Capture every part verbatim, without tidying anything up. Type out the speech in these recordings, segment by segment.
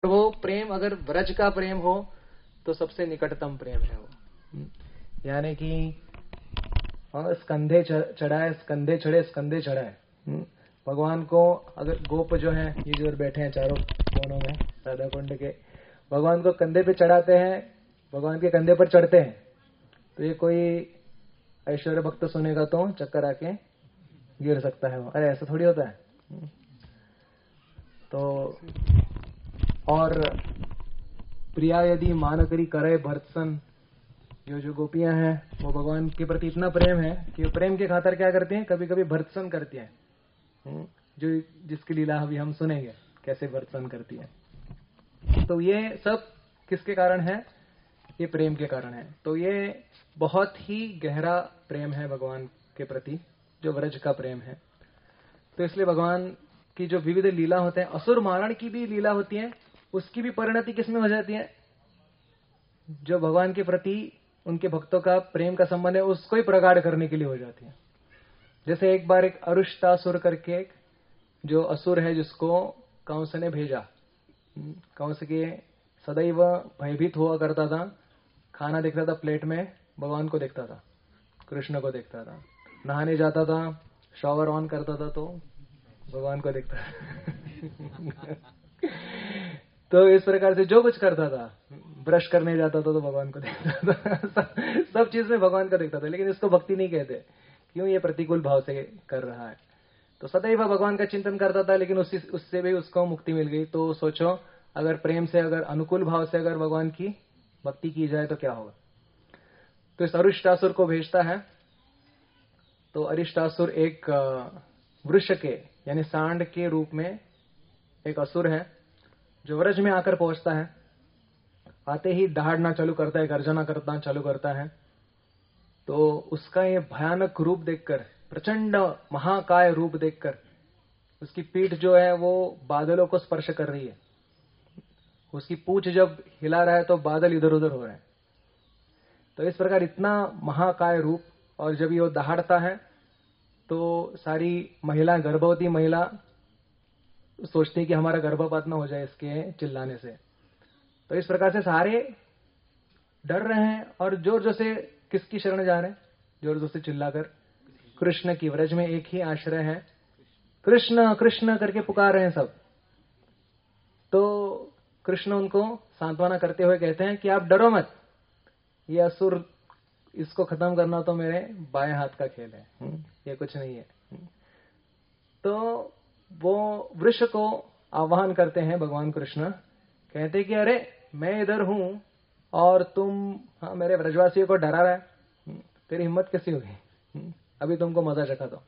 वो प्रेम अगर व्रज का प्रेम हो तो सबसे निकटतम प्रेम है वो, यानी कि स्कंधे चढ़ाए, स्कंधे चढ़े, स्कंधे चढ़ाए। भगवान को अगर गोप जो है, ये जो बैठे हैं चारों कोनों में राधा कुंड के, भगवान को कंधे पे चढ़ाते हैं, भगवान के कंधे पर चढ़ते हैं, तो ये कोई ऐश्वर्य भक्त सुनेगा तो चक्कर आके गिर सकता है वो। अरे ऐसा थोड़ी होता है। तो और प्रिया यदि मान करी करे भर्त्सन, जो जो गोपियां हैं वो भगवान के प्रति इतना प्रेम है कि प्रेम के खातिर क्या करती हैं, कभी कभी भर्त्सन करती हैं, जो जिसकी लीला अभी हम सुनेंगे कैसे भर्त्सन करती है। तो ये सब किसके कारण है? ये प्रेम के कारण है। तो ये बहुत ही गहरा प्रेम है भगवान के प्रति, जो व्रज का प्रेम है। तो इसलिए भगवान की जो विविध लीला होते हैं, असुर मारण की भी लीला होती है, उसकी भी परिणति किसमें हो जाती है? जो भगवान के प्रति उनके भक्तों का प्रेम का संबंध है उसको ही प्रगाढ़ करने के लिए हो जाती है। जैसे एक बार एक अरुष्टासुर करके जो असुर है, जिसको कंस ने भेजा, कंस के सदैव भयभीत हुआ करता था, खाना देखता था प्लेट में, भगवान को देखता था, कृष्ण को देखता था, नहाने जाता था, शॉवर ऑन करता था तो भगवान को देखता था। तो इस प्रकार से जो कुछ करता था, ब्रश करने जाता था तो भगवान को देखता था, सब, सब चीज में भगवान को देखता था। लेकिन इसको भक्ति नहीं कहते, क्यों? ये प्रतिकूल भाव से कर रहा है। तो सदैव भगवान का चिंतन करता था, लेकिन उसी उससे भी उसको मुक्ति मिल गई। तो सोचो, अगर प्रेम से, अगर अनुकूल भाव से अगर भगवान की भक्ति की जाए तो क्या होगा। तो इस अरिष्टासुर को भेजता है। तो अरिष्टासुर एक वृक्ष के यानी सांड के रूप में एक असुर है, जो व्रज में आकर पहुंचता है। आते ही दहाड़ना चालू करता है, गर्जना करना चालू करता है। तो उसका ये भयानक रूप देखकर, प्रचंड महाकाय रूप देखकर, उसकी पीठ जो है वो बादलों को स्पर्श कर रही है। उसकी पूंछ जब हिला रहा है तो बादल इधर उधर हो रहे हैं। तो इस प्रकार इतना महाकाय रूप, और जब ये दहाड़ता है तो सारी महिला, गर्भवती महिला सोचती है कि हमारा गर्भपात न हो जाए इसके चिल्लाने से। तो इस प्रकार से सारे डर रहे हैं और जोर जोर से किसकी शरण जा रहे हैं? जोर जोर से चिल्लाकर कृष्ण की। व्रज में एक ही आश्रय है, कृष्ण कृष्ण करके पुकार रहे हैं सब। तो कृष्ण उनको सांत्वना करते हुए कहते हैं कि आप डरो मत, ये असुर, इसको खत्म करना तो मेरे बाएं हाथ का खेल है, ये कुछ नहीं है। तो वो वृक्ष को आह्वान करते हैं भगवान कृष्ण, कहते हैं कि अरे मैं इधर हूं और तुम, हाँ, मेरे व्रजवासियों को डरा रहा है, तेरी हिम्मत कैसी होगी, अभी तुमको मजा चखा दो।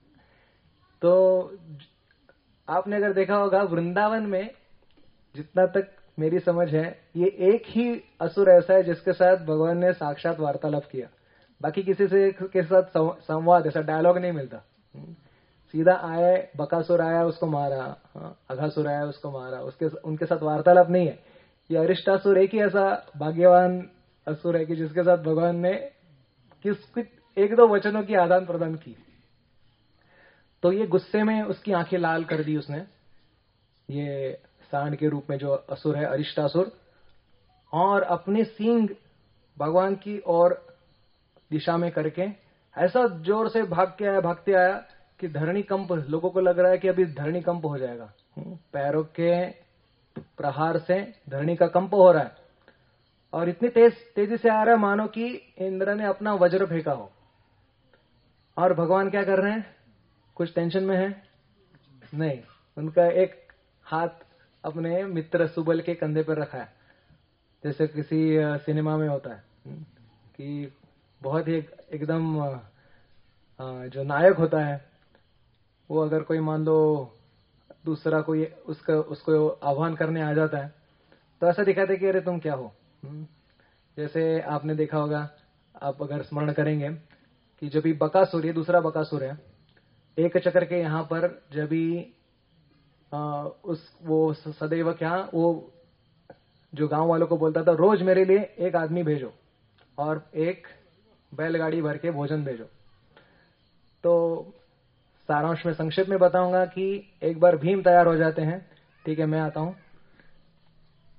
तो आपने अगर देखा होगा वृंदावन में, जितना तक मेरी समझ है, ये एक ही असुर ऐसा है जिसके साथ भगवान ने साक्षात वार्तालाप किया। बाकी किसी से के साथ संवाद, ऐसा डायलॉग नहीं मिलता। सीधा आए, बकासुर आया उसको मारा, अघासुर आया उसको मारा, उसके उनके साथ वार्तालाप नहीं है। ये अरिष्टासुर एक ही ऐसा भाग्यवान असुर है कि जिसके साथ भगवान ने किस एक दो वचनों की आदान प्रदान की। तो ये गुस्से में उसकी आंखें लाल कर दी उसने, ये सांड के रूप में जो असुर है अरिष्टासुर, और अपने सींग भगवान की ओर दिशा में करके ऐसा जोर से भाग के आया भागते आया कि धरणी कंप, लोगों को लग रहा है कि अभी धरणी कंप हो जाएगा। पैरों के प्रहार से धरणी का कंप हो रहा है, और इतनी तेज तेजी से आ रहा है मानो कि इंद्र ने अपना वज्र फेंका हो। और भगवान क्या कर रहे हैं? कुछ टेंशन में है? नहीं, उनका एक हाथ अपने मित्र सुबल के कंधे पर रखा है, जैसे किसी सिनेमा में होता है कि बहुत ही एकदम जो नायक होता है वो, अगर कोई मान लो दूसरा कोई उसका उसको आह्वान करने आ जाता है तो ऐसा दिखाते कि अरे तुम क्या हो। जैसे आपने देखा होगा, आप अगर स्मरण करेंगे कि जब भी बकासुर, ये दूसरा बकासुर है, एक चक्र के यहाँ पर जब भी आ, उस वो सदैव क्या, वो जो गांव वालों को बोलता था रोज मेरे लिए एक आदमी भेजो और एक बैलगाड़ी भर के भोजन भेजो। तो सारांश में संक्षेप में बताऊंगा कि एक बार भीम तैयार हो जाते हैं, ठीक है मैं आता हूं,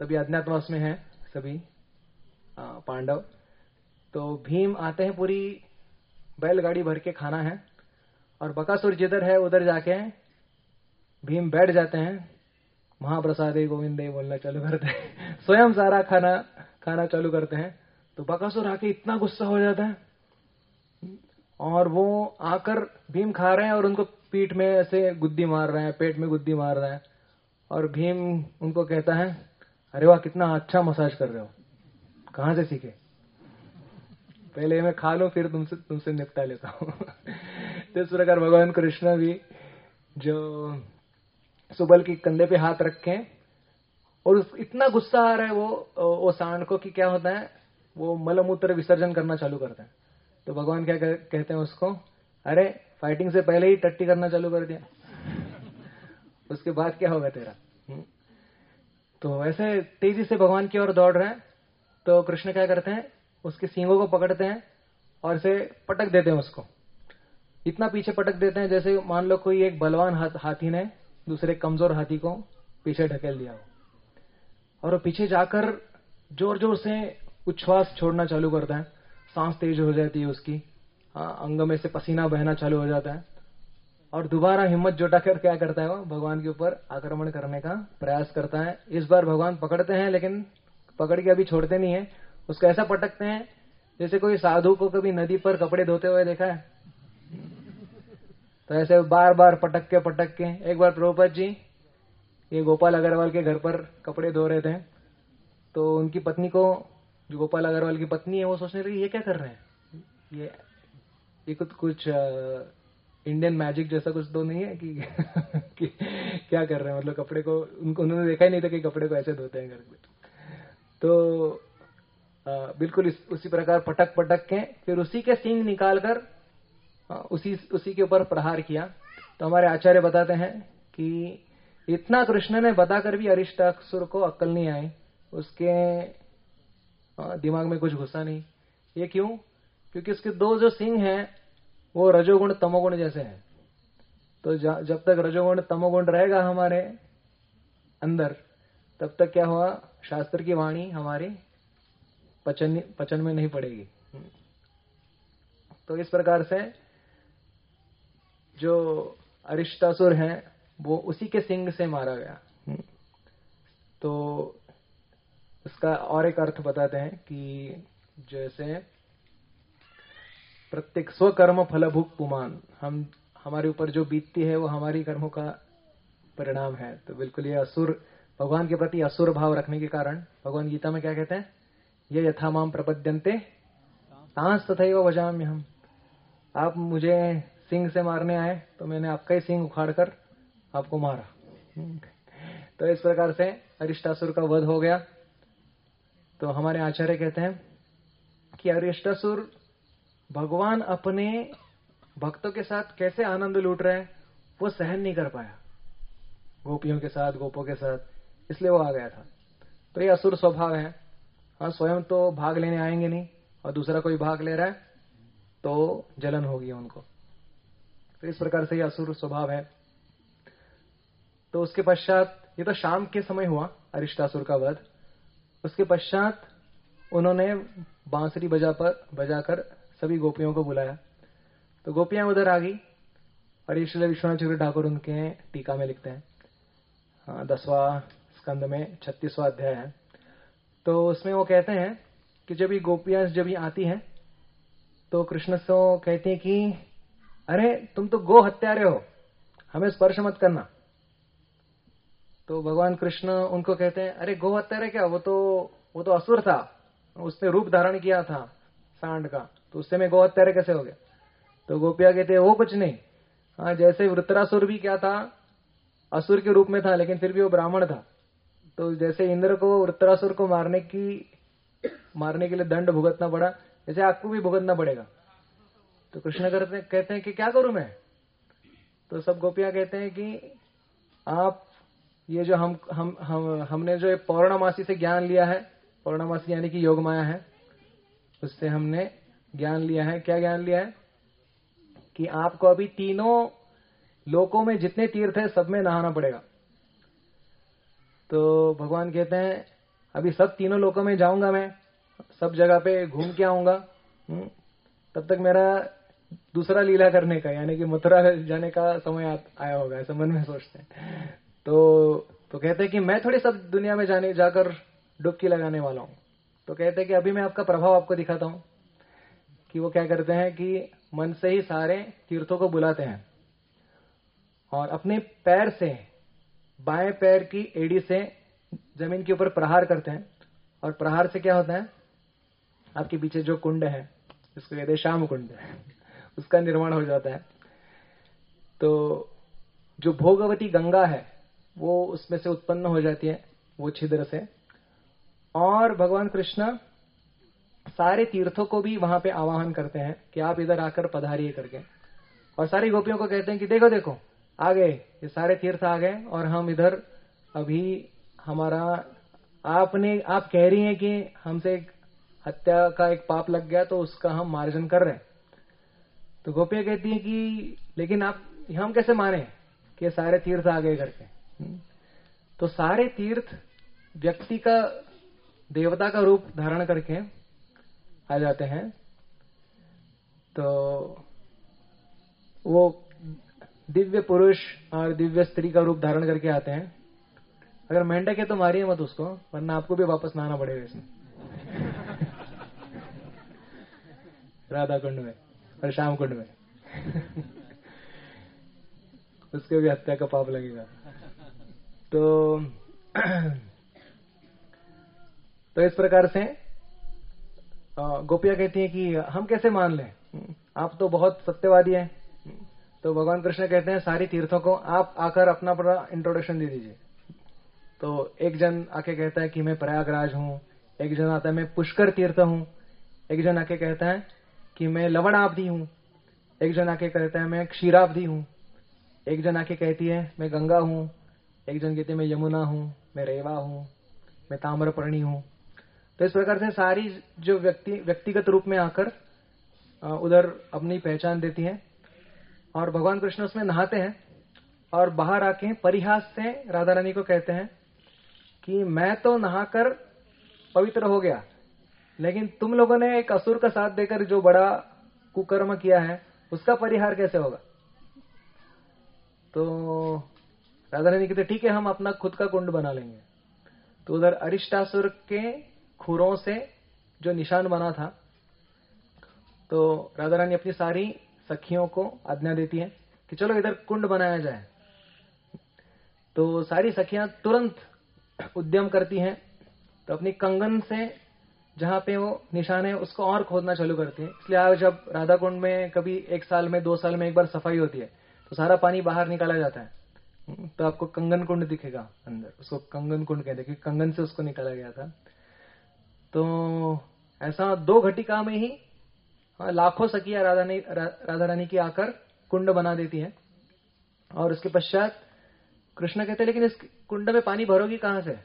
सभी अज्ञातवास में हैं, सभी पांडव। तो भीम आते हैं, पूरी बैलगाड़ी भर के खाना है, और बकासुर जिधर है उधर जाके भीम बैठ जाते हैं, महाप्रसादे गोविंदे बोलना चालू करते हैं। स्वयं सारा खाना खाना चालू करते हैं। तो बकासुर आके इतना गुस्सा हो जाता है, और वो आकर भीम खा रहे हैं और उनको पीठ में ऐसे गुद्दी मार रहे हैं, पेट में गुद्दी मार रहे हैं। और भीम उनको कहता है, अरे वाह कितना अच्छा मसाज कर रहे हो, कहां से सीखे? पहले मैं खा लूं फिर तुमसे तुमसे निपटा लेता हूं। तो इस प्रकार भगवान कृष्ण भी जो सुबल के कंधे पे हाथ रखे, और उस इतना गुस्सा आ रहा है वो वो सांड को कि क्या होता है, वो मलमूत्र विसर्जन करना चालू करता है। तो भगवान क्या कहते हैं उसको, अरे फाइटिंग से पहले ही टट्टी करना चालू कर दिया, उसके बाद क्या होगा तेरा? तो ऐसे तेजी से भगवान की ओर दौड़ रहे हैं। तो कृष्ण क्या करते हैं, उसके सींगों को पकड़ते हैं और से पटक देते हैं उसको। इतना पीछे पटक देते हैं जैसे मान लो कोई एक बलवान हाथी ने दूसरे कमजोर हाथी को पीछे ढकेल दिया हो, और वो पीछे जाकर जोर जोर से उच्छ्वास छोड़ना चालू करता है, सांस तेज हो जाती है उसकी, अंग में से पसीना बहना चालू हो जाता है, और दोबारा हिम्मत जुटाकर क्या करता है, वो भगवान के ऊपर आक्रमण करने का प्रयास करता है। इस बार भगवान पकड़ते हैं, लेकिन पकड़ के अभी छोड़ते नहीं है, उसको ऐसा पटकते हैं जैसे कोई साधु को कभी नदी पर कपड़े धोते हुए देखा है। तो ऐसे बार बार पटक के पटक के एक बार प्रभुपाद जी ये गोपाल अग्रवाल के घर पर कपड़े धो रहे थे, तो उनकी पत्नी को, जो गोपाल अग्रवाल की पत्नी है, वो सोचने लगी ये क्या कर रहे हैं, ये ये कुछ कुछ इंडियन मैजिक जैसा कुछ तो नहीं है कि, कि क्या कर रहे हैं, मतलब कपड़े को उनको उन्होंने देखा ही नहीं था कि कपड़े को ऐसे धोते हैं घर पे। तो आ, बिल्कुल इस, उसी प्रकार पटक पटक के फिर उसी के सींग निकालकर उसी उसी के ऊपर प्रहार किया। तो हमारे आचार्य बताते हैं कि इतना कृष्ण ने बताकर भी अरिष्टासुर को अक्ल नहीं आई, उसके दिमाग में कुछ घुसा नहीं। ये क्यों? क्योंकि उसके दो जो सिंह हैं वो रजोगुण तमोगुण जैसे हैं। तो जब तक रजोगुण तमोगुण रहेगा हमारे अंदर, तब तक क्या हुआ, शास्त्र की वाणी हमारी पचन पचन में नहीं पड़ेगी। तो इस प्रकार से जो अरिष्टासुर हैं वो उसी के सिंग से मारा गया। तो इसका और एक अर्थ बताते हैं कि जैसे प्रत्येक स्वकर्म फलभुक पुमान, हम हमारे ऊपर जो बीतती है वो हमारी कर्मों का परिणाम है। तो बिल्कुल ये असुर, भगवान के प्रति असुर भाव रखने के कारण भगवान गीता में क्या कहते हैं, ये यथा माम प्रपद्यन्ते तांस तथैव भजाम्य हम। आप मुझे सिंह से मारने आए तो मैंने आपका ही सिंह उखाड़कर आपको मारा। तो इस प्रकार से अरिष्टासुर का वध हो गया। तो हमारे आचार्य कहते हैं कि अरिष्टासुर भगवान अपने भक्तों के साथ कैसे आनंद लूट रहे हैं वो सहन नहीं कर पाया, गोपियों के साथ, गोपों के साथ, इसलिए वो आ गया था। तो ये असुर स्वभाव है। हाँ, स्वयं तो भाग लेने आएंगे नहीं, और दूसरा कोई भाग ले रहा है तो जलन होगी उनको। तो इस प्रकार से ये असुर स्वभाव है। तो उसके पश्चात, ये तो शाम के समय हुआ अरिष्टासुर का वध। उसके पश्चात उन्होंने बांसुरी बजा पर बजाकर सभी गोपियों को बुलाया। तो गोपियां उधर आ गई, और ये श्री विश्वनाथ चक्रवर्ती ठाकुर उनके टीका में लिखते हैं, हाँ, दसवां स्कंद में छत्तीसवां अध्याय है। तो उसमें वो कहते हैं कि जब ये गोपियां जब ये आती हैं तो कृष्ण से वो कहते हैं कि अरे तुम तो गो हत्यारे हो, हमें स्पर्श मत करना। तो भगवान कृष्ण उनको कहते हैं अरे गो हत्यारे क्या, वो तो वो तो असुर था, उसने रूप धारण किया था सांड का, तो उससे मैं गो हत्यारे कैसे हो गया। तो गोपिया कहते हैं वो कुछ नहीं, हाँ, जैसे वृत्रासुर भी क्या था, असुर के रूप में था लेकिन फिर भी वो ब्राह्मण था। तो जैसे इंद्र को वृत्रासुर को मारने की मारने के लिए दंड भुगतना पड़ा, जैसे आपको भी भुगतना पड़ेगा। तो कृष्ण करते कहते हैं कि क्या करूं मैं। तो सब गोपियां कहते हैं कि आप ये जो हम हम हम हमने जो पौर्णमासी से ज्ञान लिया है, पौर्णमासी यानी कि योग माया है, उससे हमने ज्ञान लिया है। क्या ज्ञान लिया है कि आपको अभी तीनों लोकों में जितने तीर्थ है सब में नहाना पड़ेगा। तो भगवान कहते हैं अभी सब तीनों लोकों में जाऊंगा, मैं सब जगह पे घूम के आऊंगा, तब तक मेरा दूसरा लीला करने का यानी कि मथुरा जाने का समय आया होगा, ऐसा मन में सोचते हैं। तो तो कहते हैं कि मैं थोड़ी सब दुनिया में जाने जाकर डुबकी लगाने वाला हूं। तो कहते हैं कि अभी मैं आपका प्रभाव आपको दिखाता हूं कि वो क्या करते हैं कि मन से ही सारे तीर्थों को बुलाते हैं और अपने पैर से, बाएं पैर की एड़ी से जमीन के ऊपर प्रहार करते हैं। और प्रहार से क्या होता है, आपके पीछे जो कुंड है, जिसको कहते हैं श्याम कुंड, उसका निर्माण हो जाता है। तो जो भोगवती गंगा है वो उसमें से उत्पन्न हो जाती है, वो छिद्र से। और भगवान कृष्ण सारे तीर्थों को भी वहां पे आवाहन करते हैं कि आप इधर आकर पधारिए करके। और सारी गोपियों को कहते हैं कि देखो देखो आ गए, ये सारे तीर्थ आ गए और हम इधर अभी हमारा, आपने आप कह रही हैं कि हमसे एक हत्या का एक पाप लग गया तो उसका हम मार्जन कर रहे हैं। तो गोपियां कहती हैं कि लेकिन आप हम कैसे माने कि सारे तीर्थ आ गए करके। तो सारे तीर्थ व्यक्ति का, देवता का रूप धारण करके आ जाते हैं। तो वो दिव्य पुरुष और दिव्य स्त्री का रूप धारण करके आते हैं। अगर मेंढक है तो मारिए मत उसको, वरना आपको भी वापस नहाना पड़ेगा इसमें राधा कुंड में और श्याम कुंड में उसके भी हत्या का पाप लगेगा। तो तो इस प्रकार से गोपियां कहती हैं कि हम कैसे मान लें, आप तो बहुत सत्यवादी हैं। तो भगवान कृष्ण कहते हैं सारी तीर्थों को आप आकर अपना अपना इंट्रोडक्शन दे दीजिए। तो एक जन आके कहता है कि मैं प्रयागराज हूं, एक जन आता है मैं पुष्कर तीर्थ हूं, एक जन आके कहता है कि मैं लवणाब्धि हूं, एक जन आके कहता है मैं क्षीराब्धि हूं, एक जन आके कहती है मैं गंगा हूं, एक जन कहती है मैं यमुना हूं, मैं रेवा हूं, मैं ताम्रपर्णी हूं। तो इस प्रकार से सारी जो व्यक्ति व्यक्तिगत रूप में आकर उधर अपनी पहचान देती हैं। और भगवान कृष्ण उसमें नहाते हैं और बाहर आके परिहास से राधा रानी को कहते हैं कि मैं तो नहाकर पवित्र हो गया, लेकिन तुम लोगों ने एक असुर का साथ देकर जो बड़ा कुकर्म किया है उसका परिहार कैसे होगा। तो राधा रानी कहते ठीक है, हम अपना खुद का कुंड बना लेंगे। तो उधर अरिष्टासुर के खुरों से जो निशान बना था, तो राधा रानी अपनी सारी सखियों को आज्ञा देती है कि चलो इधर कुंड बनाया जाए। तो सारी सखियां तुरंत उद्यम करती हैं। तो अपनी कंगन से जहां पे वो निशान है उसको और खोदना चालू करती है। इसलिए आज जब राधा कुंड में कभी एक साल में दो साल में एक बार सफाई होती है तो सारा पानी बाहर निकाला जाता है। तो आपको कंगन कुंड दिखेगा अंदर, उसको कंगन कुंड कहते हैं क्योंकि कंगन से उसको निकाला गया था। तो ऐसा दो घटिका में ही लाखों सखियां राधा रानी राधा रानी की आकर कुंड बना देती हैं। और उसके पश्चात कृष्ण कहते हैं लेकिन इस कुंड में पानी भरोगी कहां से।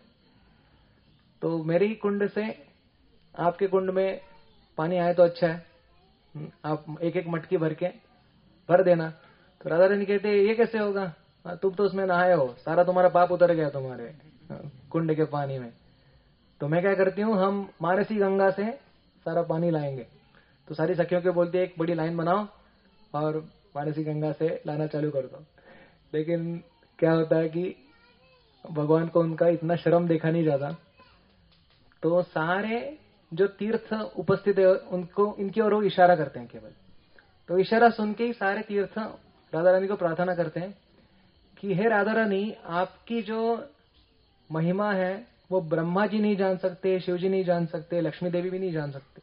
तो मेरे ही कुंड से आपके कुंड में पानी आए तो अच्छा है, आप एक एक मटकी भर के भर देना। तो राधा रानी कहते ये कैसे होगा, तुम तो उसमें नहाए हो, सारा तुम्हारा पाप उतर गया तुम्हारे कुंड के पानी में। तो मैं क्या करती हूँ, हम मानसी गंगा से सारा पानी लाएंगे। तो सारी सखियों के बोलती है एक बड़ी लाइन बनाओ और मानसी गंगा से लाना चालू कर दो। लेकिन क्या होता है कि भगवान को उनका इतना शर्म देखा नहीं जाता। तो सारे जो तीर्थ उपस्थित है उनको इनकी ओर इशारा करते हैं केवल। तो इशारा सुन के ही सारे तीर्थ राधा रानी को प्रार्थना करते हैं कि हे राधा रानी, आपकी जो महिमा है वो ब्रह्मा जी नहीं जान सकते, शिव जी नहीं जान सकते, लक्ष्मी देवी भी नहीं जान सकते।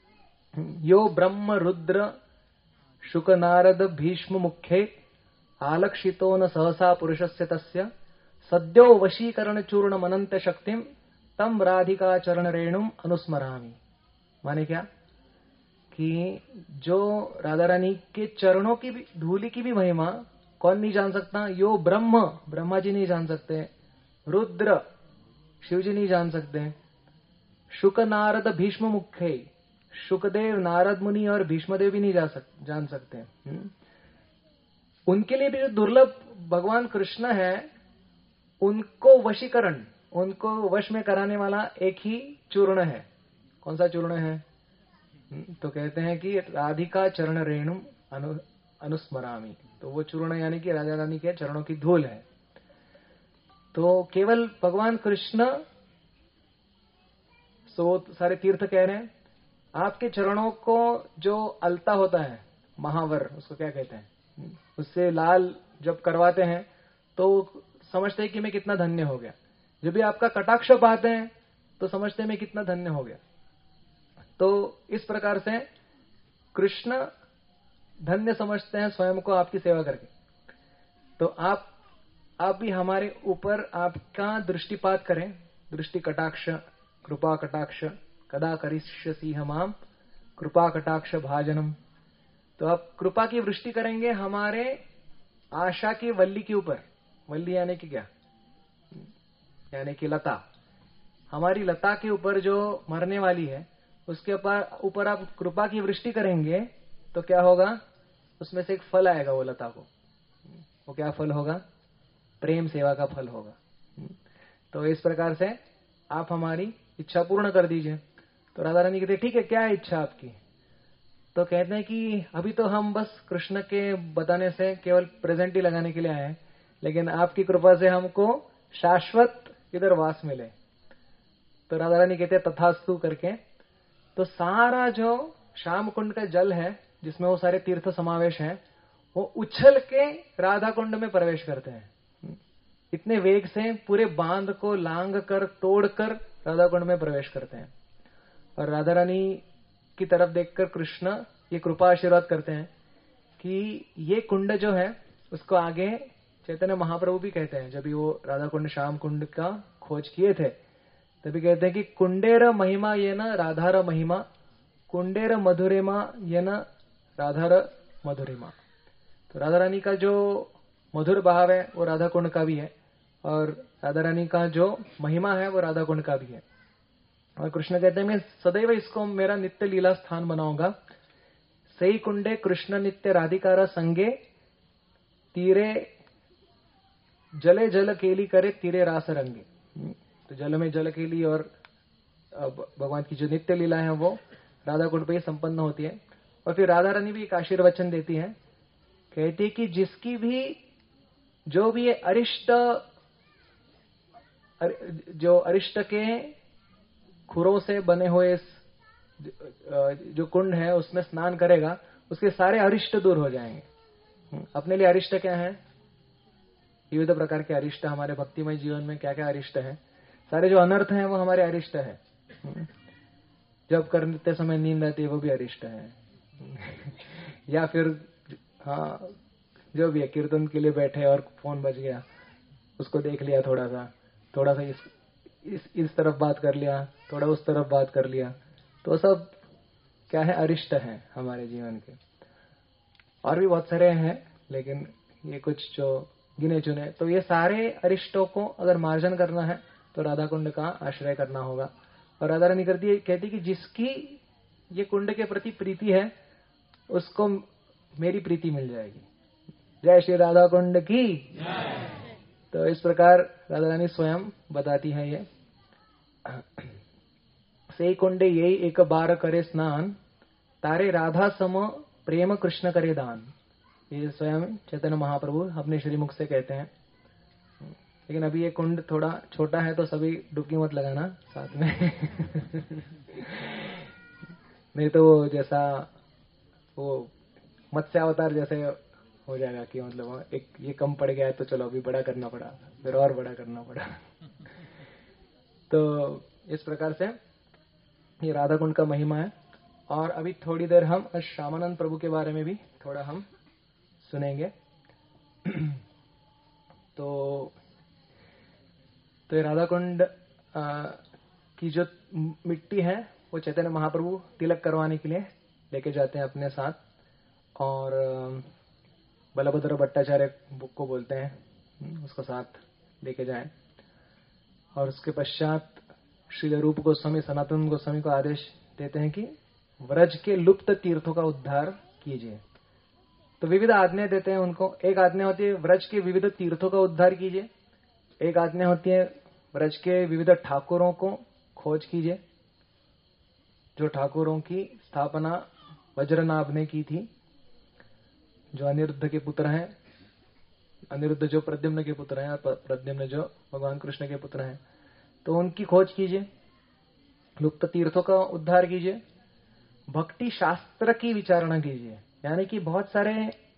यो ब्रह्म रुद्र शुक नारद भीष्म मुख्ये आलक्षितो न सहसा पुरुषस्य तस्य सद्यो वशीकरण चूर्ण मनंत शक्तिम तम राधिका चरण रेणुम अनुस्मरामि। माने क्या कि जो राधा रानी के चरणों की भी, धूलि की भी महिमा कौन नहीं जान सकता। यो ब्रह्म, ब्रह्मा जी नहीं जान सकते, रुद्र शिव जी नहीं जान सकते, शुक नारद भीष्म मुख्य, शुकदेव नारद मुनि और भीष्मदेव भी नहीं जा सक, जान सकते। हुँ? उनके लिए भी जो दुर्लभ भगवान कृष्ण है, उनको वशीकरण उनको वश में कराने वाला एक ही चूर्ण है। कौन सा चूर्ण है? तो कहते हैं कि राधिका चरण रेणु अनु, अनुस्मरामी। तो वो चूर्ण यानी कि राधा रानी के चरणों की धूल है। तो केवल भगवान कृष्ण, सो सारे तीर्थ कह रहे हैं आपके चरणों को जो अलता होता है, महावर उसको क्या कहते हैं, उससे लाल जब करवाते हैं तो समझते हैं कि मैं कितना धन्य हो गया। जब भी आपका कटाक्ष पाते हैं तो समझते हैं मैं कितना धन्य हो गया। तो इस प्रकार से कृष्ण धन्य समझते हैं स्वयं को आपकी सेवा करके। तो आप आप भी हमारे ऊपर आपका दृष्टिपात करें, दृष्टि कटाक्ष, कृपा कटाक्ष, कदा करिष्यसि हमाम कृपा कटाक्ष भाजनम। तो आप कृपा की वृष्टि करेंगे हमारे आशा की वल्ली के ऊपर। वल्ली यानी कि क्या? यानी कि लता। हमारी लता के ऊपर जो मरने वाली है उसके ऊपर आप कृपा की वृष्टि करेंगे तो क्या होगा? उसमें से एक फल आएगा वो लता को। वो क्या फल होगा? प्रेम सेवा का फल होगा। तो इस प्रकार से आप हमारी इच्छा पूर्ण कर दीजिए। तो राधा रानी कहते ठीक है, क्या है इच्छा आपकी? तो कहते हैं कि अभी तो हम बस कृष्ण के बताने से केवल प्रेजेंट ही लगाने के लिए आए हैं, लेकिन आपकी कृपा से हमको शाश्वत इधर वास मिले। तो राधा रानी कहते हैं तथास्तु करके। तो सारा जो श्याम कुंड का जल है जिसमें वो सारे तीर्थ समावेश हैं, वो उछल के राधा कुंड में प्रवेश करते हैं। इतने वेग से पूरे बांध को लांग कर तोड़कर राधा कुंड में प्रवेश करते हैं। और राधा रानी की तरफ देखकर कृष्ण ये कृपा आशीर्वाद करते हैं कि ये कुंड जो है उसको आगे चैतन्य महाप्रभु भी कहते हैं। जब भी वो राधा कुंड श्याम कुंड का खोज किए थे तभी कहते हैं कि कुंडेर महिमा ये न राधार महिमा, कुंडेर मधुरिमा ये न राधार मधुरिमा। तो राधा रानी का जो मधुर भाव है वो राधा कुंड का भी है, और राधा रानी का जो महिमा है वो राधा कुंड का भी है। और कृष्ण कहते हैं मैं सदैव इसको मेरा नित्य लीला स्थान बनाऊंगा। सही कुंडे कृष्ण नित्य राधिकारा संगे, तीरे जले जल केली करे तीरे रास रंगे। तो जल में जल केली और भगवान की जो नित्य लीला है वो राधा कुंड पे ही संपन्न होती है। और फिर राधा रानी भी एक आशीर्वचन देती है, कहती है कि जिसकी भी जो भी अरिष्ट जो अरिष्ट के खुरों से बने हुए जो कुंड है उसमें स्नान करेगा उसके सारे अरिष्ट दूर हो जाएंगे। अपने लिए अरिष्ट क्या है? विविध प्रकार के अरिष्ट हमारे भक्तिमय जीवन में क्या क्या अरिष्ट है, सारे जो अनर्थ हैं वो हमारे अरिष्ट है। जब करते समय नींद आती है वो भी अरिष्ट है। या फिर हाँ जो भी है, कीर्तन के लिए बैठे और फोन बज गया, उसको देख लिया, थोड़ा सा थोड़ा सा इस इस इस तरफ बात कर लिया, थोड़ा उस तरफ बात कर लिया, तो सब क्या है? अरिष्ट है हमारे जीवन के। और भी बहुत सारे हैं लेकिन ये कुछ जो गिने चुने। तो ये सारे अरिष्टों को अगर मार्जन करना है तो राधा कुंड का आश्रय करना होगा। और राधा रानी करती है, कहती कि जिसकी ये कुंड के प्रति प्रीति है उसको मेरी प्रीति मिल जाएगी। जय श्री राधा कुंड की। तो इस प्रकार राधा रानी स्वयं बताती है ये। से कुंडे यही एक बार करे स्नान, तारे राधा सम प्रेम कृष्ण करे दान। ये स्वयं चैतन्य महाप्रभु अपने श्रीमुख से कहते हैं। लेकिन अभी ये कुंड थोड़ा छोटा है तो सभी डुबकी मत लगाना साथ में। नहीं तो वो जैसा वो मत्स्यावतार जैसे हो जाएगा कि मतलब एक ये कम पड़ गया है तो चलो अभी बड़ा करना पड़ा, फिर और बड़ा करना पड़ा। तो इस प्रकार से ये राधा कुंड का महिमा है। और अभी थोड़ी देर हम श्यामानंद प्रभु के बारे में भी थोड़ा हम सुनेंगे। तो तो ये राधा कुंड की जो मिट्टी है वो चैतन्य महाप्रभु तिलक करवाने के लिए लेके जाते हैं अपने साथ, और बलभद्र भट्टाचार्य बुक को बोलते हैं उसको साथ लेके जाएं। और उसके पश्चात श्री रूप गोस्वामी सनातन गोस्वामी को आदेश देते हैं कि व्रज के लुप्त तीर्थों का उद्धार कीजिए। तो विविध आज्ञा देते हैं उनको। एक आज्ञा होती है व्रज के विविध तीर्थों का उद्धार कीजिए, एक आज्ञा होती है ब्रज के विविध ठाकुरों को खोज कीजिए, जो ठाकुरों की स्थापना वज्रनाभ ने की थी, जो अनिरुद्ध के पुत्र हैं। अनिरुद्ध जो प्रद्युम्न के पुत्र हैं और प्रद्युम्न जो भगवान कृष्ण के पुत्र हैं, तो उनकी खोज कीजिए, लुप्त तीर्थों का उद्धार कीजिए, भक्ति शास्त्र की विचारणा कीजिए, यानी कि बहुत सारे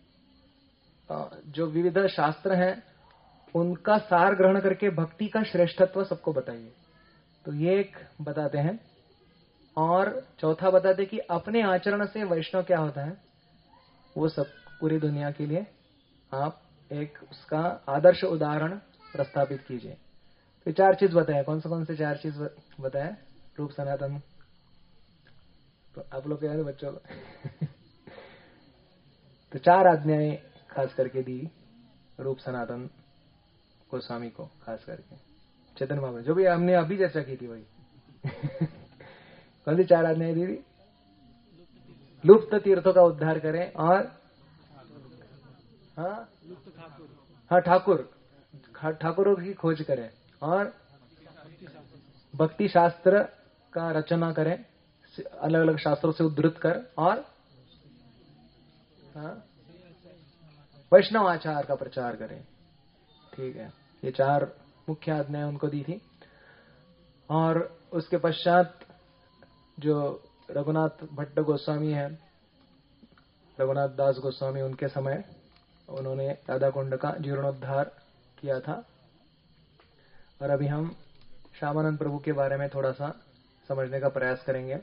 जो विविध शास्त्र हैं उनका सार ग्रहण करके भक्ति का श्रेष्ठत्व सबको बताइए। तो ये एक बताते हैं। और चौथा बताते कि अपने आचरण से वैष्णव क्या होता है, वो सब पूरी दुनिया के लिए आप एक उसका आदर्श उदाहरण प्रस्थापित कीजिए। तो चार चीज बताया, कौन से कौन से चार चीज बताया? रूप सनातन, तो आप लोग याद है बच्चों को तो चार आज्ञाएं खास करके दी रूप सनातन गोस्वामी को, खास करके चेतन बाबा, जो भी हमने अभी चर्चा की थी वही कौन सी चार आज्ञाएं दी थी? लुप्त तीर्थों का उद्धार करें और हाँ हाँ ठाकुर ठाकुरों की खोज करें और भक्ति शास्त्र का रचना करें, अलग अलग शास्त्रों से उद्धृत कर, और हाँ वैष्णव आचार का प्रचार करें। ठीक है, ये चार मुख्य आज्ञाएं उनको दी थी। और उसके पश्चात जो रघुनाथ भट्ट गोस्वामी है, रघुनाथ दास गोस्वामी, उनके समय उन्होंने राधा कुंड का जीर्णोद्धार किया था। और अभी हम श्यामानंद प्रभु के बारे में थोड़ा सा समझने का प्रयास करेंगे।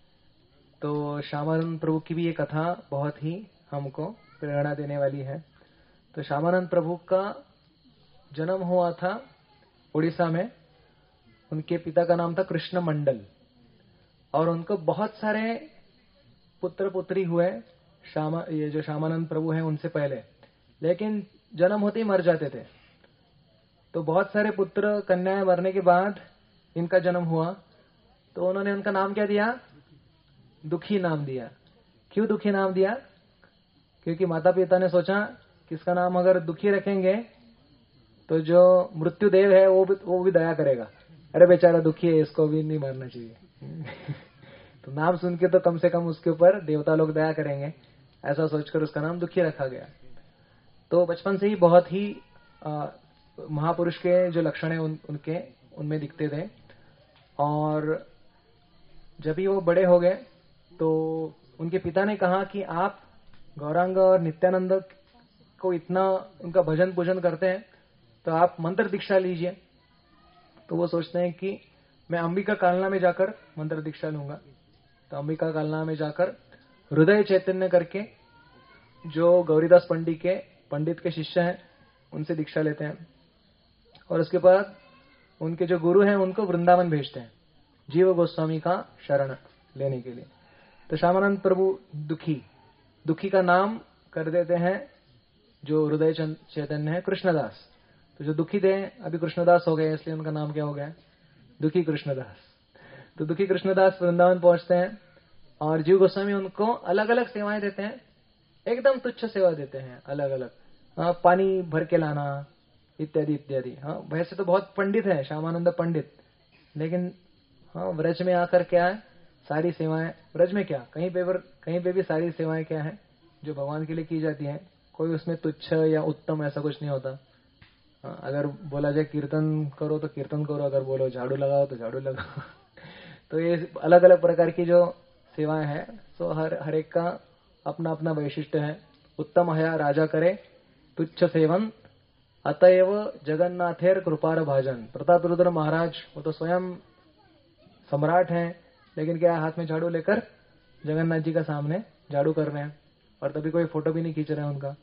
तो श्यामानंद प्रभु की भी ये कथा बहुत ही हमको प्रेरणा देने वाली है। तो श्यामानंद प्रभु का जन्म हुआ था उड़ीसा में। उनके पिता का नाम था कृष्ण मंडल, और उनको बहुत सारे पुत्र पुत्री हुए, श्यामा ये जो श्यामानंद प्रभु हैं उनसे पहले, लेकिन जन्म होते ही मर जाते थे। तो बहुत सारे पुत्र कन्याएं मरने के बाद इनका जन्म हुआ, तो उन्होंने उनका नाम क्या दिया? दुखी नाम दिया। क्यों दुखी नाम दिया? क्योंकि माता पिता ने सोचा कि इसका नाम अगर दुखी रखेंगे तो जो मृत्युदेव है वो भी वो भी दया करेगा, अरे बेचारा दुखी है, इसको भी नहीं मारना चाहिए तो नाम सुन के तो कम से कम उसके ऊपर देवता लोग दया करेंगे, ऐसा सोचकर उसका नाम दुखी रखा गया। तो बचपन से ही बहुत ही आ, महापुरुष के जो लक्षण है उन, उनके उनमें दिखते थे। और जब ही वो बड़े हो गए तो उनके पिता ने कहा कि आप गौरांग और नित्यानंद को इतना उनका भजन पूजन करते हैं तो आप मंत्र दीक्षा लीजिए। तो वो सोचते हैं कि मैं अंबिका कालना में जाकर मंत्र दीक्षा लूंगा। तो अंबिका कालना में जाकर हृदय चैतन्य करके जो गौरीदास पंडित के पंडित के शिष्य हैं उनसे दीक्षा लेते हैं। और उसके बाद उनके जो गुरु हैं उनको वृंदावन भेजते हैं जीव गोस्वामी का शरण लेने के लिए। तो श्यामानंद प्रभु दुखी दुखी का नाम कर देते हैं जो हृदय चैतन्य है कृष्णदास। तो जो दुखी थे अभी कृष्णदास हो गए, इसलिए उनका नाम क्या हो गया? दुखी कृष्णदास। तो दुखी कृष्णदास वृंदावन पहुंचते हैं और जीव गोस्वामी उनको अलग अलग सेवाएं देते हैं, एकदम तुच्छ सेवा देते हैं, अलग अलग, हाँ पानी भर के लाना इत्यादि इत्यादि। हाँ वैसे तो बहुत पंडित है श्यामानंद पंडित, लेकिन हाँ व्रज में आकर क्या है, सारी सेवाएं व्रज में क्या कहीं पे कहीं पे भी सारी सेवाएं क्या है जो भगवान के लिए की जाती हैं, कोई उसमें तुच्छ या उत्तम ऐसा कुछ नहीं होता। हाँ, अगर बोला जाए कीर्तन करो तो कीर्तन करो, अगर बोलो झाड़ू लगाओ तो झाड़ू लगाओ तो ये अलग अलग प्रकार की जो सेवाएं हैं, सो हर हर एक का अपना अपना वैशिष्ट्य है। उत्तम हया राजा करे तुच्छ सेवन, अतएव जगन्नाथेर कृपार भाजन। प्रताप रुद्र महाराज वो तो स्वयं सम्राट हैं, लेकिन क्या हाथ में झाड़ू लेकर जगन्नाथ जी का सामने झाड़ू कर रहे हैं, और तभी कोई फोटो भी नहीं खींच रहे हैं उनका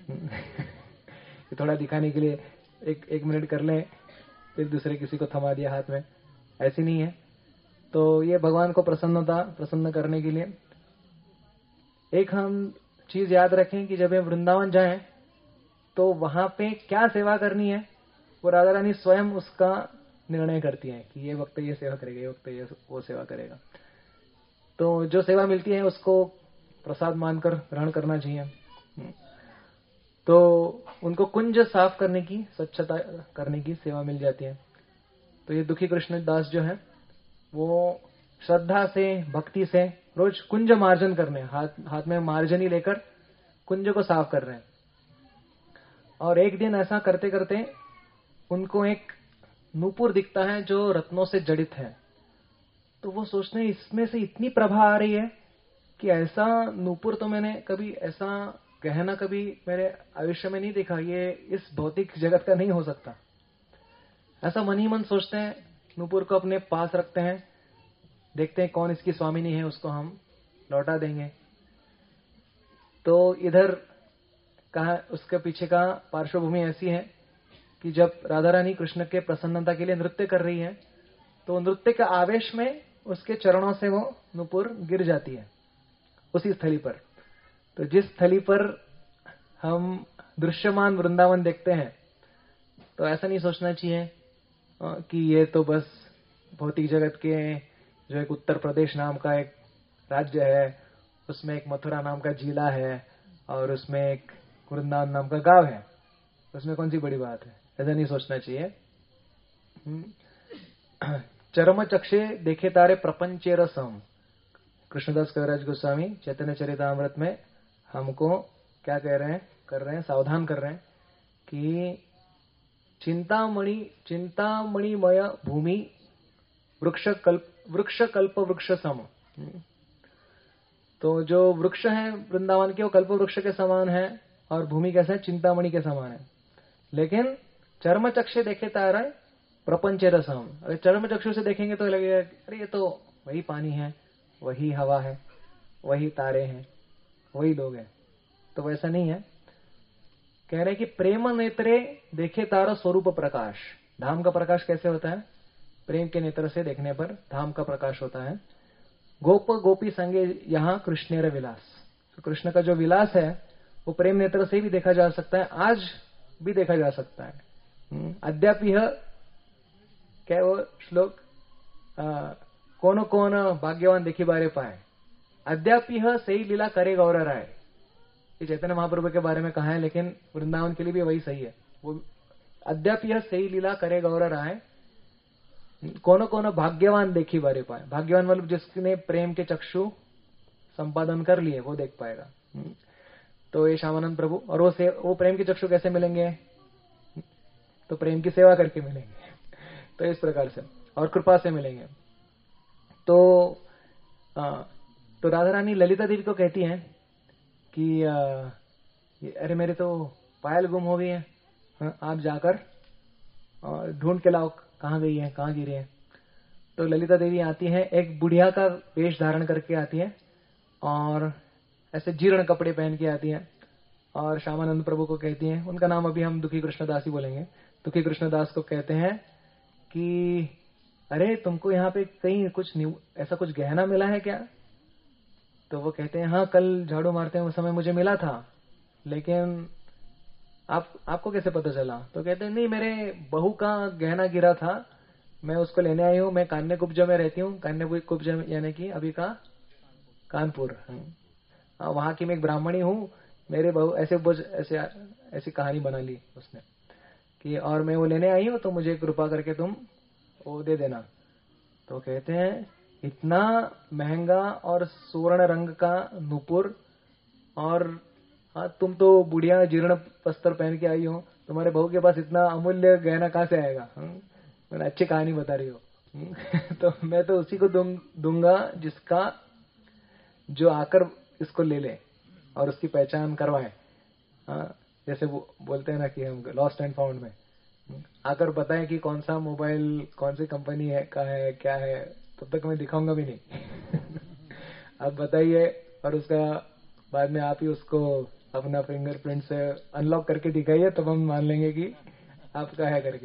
थोड़ा दिखाने के लिए एक एक मिनट कर लें, फिर दूसरे किसी को थमा दिया हाथ में, ऐसी नहीं है। तो ये भगवान को प्रसन्नता प्रसन्न करने के लिए। एक हम चीज याद रखें कि जब हम वृंदावन जाएं तो वहां पे क्या सेवा करनी है वो राधा रानी स्वयं उसका निर्णय करती हैं कि ये वक्त ये सेवा करेगा, ये वक्त ये वो सेवा करेगा। तो जो सेवा मिलती है उसको प्रसाद मानकर ग्रहण करना चाहिए। तो उनको कुंज साफ करने की, स्वच्छता करने की सेवा मिल जाती है। तो ये दुखी कृष्णदास जो है वो श्रद्धा से, भक्ति से रोज कुंज मार्जन करने, हाथ हाथ में मार्जनी लेकर कुंज को साफ कर रहे हैं। और एक दिन ऐसा करते करते उनको एक नूपुर दिखता है जो रत्नों से जड़ित है। तो वो सोचते हैं इसमें से इतनी प्रभा आ रही है कि ऐसा नूपुर तो मैंने कभी, ऐसा गहना कभी मेरे आयुष्य में नहीं देखा, ये इस भौतिक जगत का नहीं हो सकता। ऐसा मन ही मन सोचते हैं, नूपुर को अपने पास रखते हैं, देखते हैं कौन इसकी स्वामिनी है, उसको हम लौटा देंगे। तो इधर कहा, उसके पीछे का पार्श्वभूमि ऐसी है कि जब राधा रानी कृष्ण के प्रसन्नता के लिए नृत्य कर रही है, तो नृत्य के आवेश में उसके चरणों से वो नूपुर गिर जाती है उसी स्थली पर। तो जिस स्थली पर हम दृश्यमान वृंदावन देखते हैं, तो ऐसा नहीं सोचना चाहिए कि ये तो बस भौतिक जगत के, जो एक उत्तर प्रदेश नाम का एक राज्य है, उसमें एक मथुरा नाम का जिला है और उसमें एक वृंदावन नाम का गांव है, उसमें कौन सी बड़ी बात है, ऐसा नहीं सोचना चाहिए। चरम चक्षे देखे तारे प्रपंचे रसम, कृष्णदास कविराज गोस्वामी चैतन्य चरितामृत में हमको क्या कह रहे हैं, कर रहे हैं, सावधान कर रहे हैं कि चिंतामणि चिंतामणिमय भूमि वृक्ष कल्प वृक्ष कल्प वृक्ष सम। तो जो वृक्ष है वृंदावन के वो कल्प वृक्ष के समान है और भूमि कैसा है, चिंतामणि के समान है। लेकिन चर्म चक्षे देखे तारा प्रपंच रसम, अगर चर्म चक्षु से देखेंगे तो लगेगा अरे ये तो वही पानी है, वही हवा है, वही तारे हैं, वही लोग हैं। तो वैसा नहीं है। कह रहे कि प्रेम नेत्रे देखे तारा स्वरूप प्रकाश। धाम का प्रकाश कैसे होता है? प्रेम के नेत्र से देखने पर धाम का प्रकाश होता है। गोप गोपी संगे यहाँ कृष्णेर विलास, तो कृष्ण का जो विलास है वो प्रेम नेत्र से भी देखा जा सकता है, आज भी देखा जा सकता है। अद्यापि क्या वो श्लोक, कौन कौन भाग्यवान देखी बारे पाए, अद्यापि सही लीला करे गौर राय। ये चैतन्य महाप्रभु के बारे में कहा है, लेकिन वृंदावन के लिए भी वही सही है। वो अद्यापि सही लीला करे गौर राय, कौन कौन भाग्यवान देखी बारे पाए। भाग्यवान मतलब जिसने प्रेम के चक्षु संपादन कर लिए वो देख पाएगा। तो ये श्यामानंद प्रभु, और वो से वो प्रेम के चक्षु कैसे मिलेंगे? तो प्रेम की सेवा करके मिलेंगे। तो इस प्रकार से और कृपा से मिलेंगे। तो आ, तो राधा रानी ललिता देवी को कहती हैं कि आ, अरे मेरे तो पायल गुम हो गई है, आप जाकर और ढूंढ के लाओ, कहाँ गई है, कहाँ गिरी है। तो ललिता देवी आती है, एक बुढ़िया का वेश धारण करके आती है और ऐसे जीर्ण कपड़े पहन के आती है और श्यामानंद प्रभु को कहती हैं, उनका नाम अभी हम दुखी कृष्णदास ही बोलेंगे। दुखी कृष्णदास को कहते हैं कि अरे तुमको यहाँ पे कहीं कुछ ऐसा कुछ गहना मिला है क्या? तो वो कहते हैं हाँ, कल झाड़ू मारते हैं उस समय मुझे मिला था, लेकिन आप आपको कैसे पता चला? तो कहते हैं नहीं, मेरे बहू का गहना गिरा था, मैं उसको लेने आई हूँ। मैं कान्य कुब्ज में रहती हूँ, कान्य कुब्ज यानी कि अभी का कानपुर, वहां की मैं एक ब्राह्मणी हूँ। मेरे बहू ऐसे ऐसे ऐसी कहानी बना ली उसने कि और मैं वो लेने आई हूँ, तो मुझे कृपा करके तुम वो दे देना। तो कहते हैं इतना महंगा और सुवर्ण रंग का नूपुर, और हाँ तुम तो बुढ़िया जीर्ण वस्त्र पहन के आई हो, तुम्हारे बहू के पास इतना अमूल्य गहना कहाँ से आएगा? मैंने अच्छी कहानी बता रही हो। तो मैं तो उसी को दूंगा जिसका जो आकर इसको ले ले और उसकी पहचान करवाए। हाँ, जैसे वो बोलते हैं ना कि हम लॉस्ट एंड फाउंड में आकर बताएं कि कौन सा मोबाइल कौन सी कंपनी है का है क्या है, तब तक मैं दिखाऊंगा भी नहीं। आप बताइए और उसका बाद में आप ही उसको अपना फिंगरप्रिंट से अनलॉक करके दिखाइए, तब हम मान लेंगे कि आपका है करके।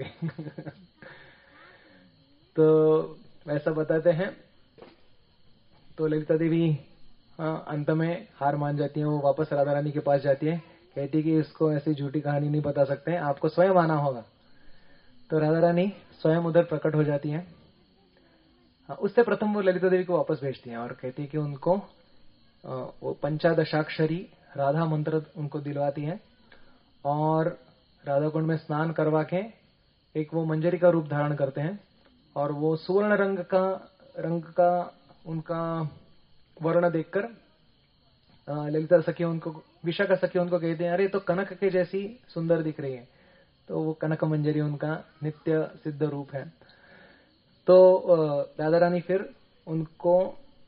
तो वैसा बताते हैं। तो ललिता देवी हाँ अंत में हार मान जाती है, वो वापस राधा रानी के पास जाती है, कहती कि इसको ऐसी झूठी कहानी नहीं बता सकते हैं, आपको स्वयं आना होगा। तो राधा रानी स्वयं उधर प्रकट हो जाती है। हाँ, उससे प्रथम वो ललिता देवी को वापस भेजती हैं और कहती है कि उनको वो पंचादशाक्षरी राधा मंत्र उनको दिलवाती है और राधा कुंड में स्नान करवा के एक वो मंजरी का रूप धारण करते हैं और वो सुवर्ण रंग का रंग का उनका वर्ण देखकर ललिता सखियों उनको, विशाखा सखियों उनको कहते हैं, अरे तो कनक के जैसी सुंदर दिख रही है। तो वो कनक मंजरी उनका नित्य सिद्ध रूप है। तो राधा रानी फिर उनको